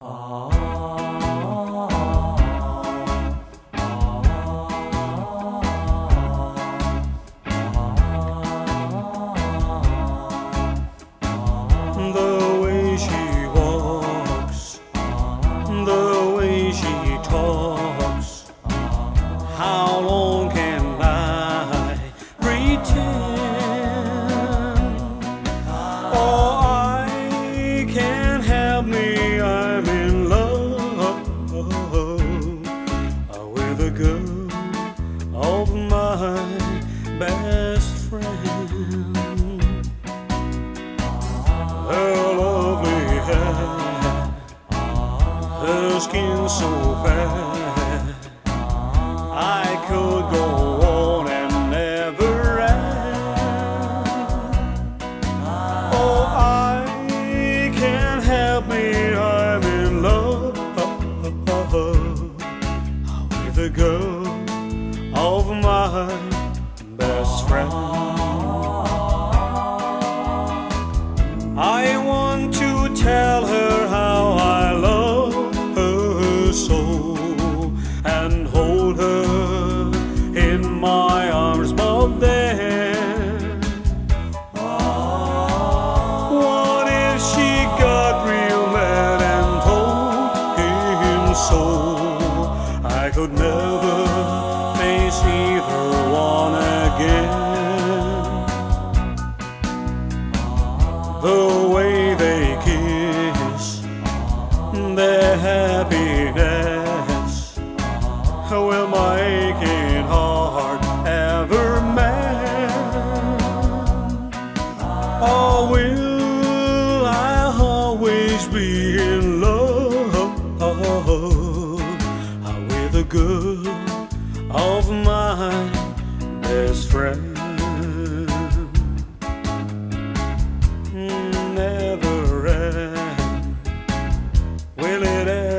The way she walks, the way she talks, how long can I pretend? Oh, I can't help me, I'm in love with a girl of my best friend. Her lovely hair, her skin so fair, I could go on and never end. Oh, I can't help me, I'm in love with the girl of my best friend. I want to tell her how I love her so, and hold her in my arms, but then what if she got real mad and told him so? I could never face either one again. The way they kiss, their happiness, will my aching heart ever mend? Or will I always be in love with the girl of my best friend? Never end. Will it end?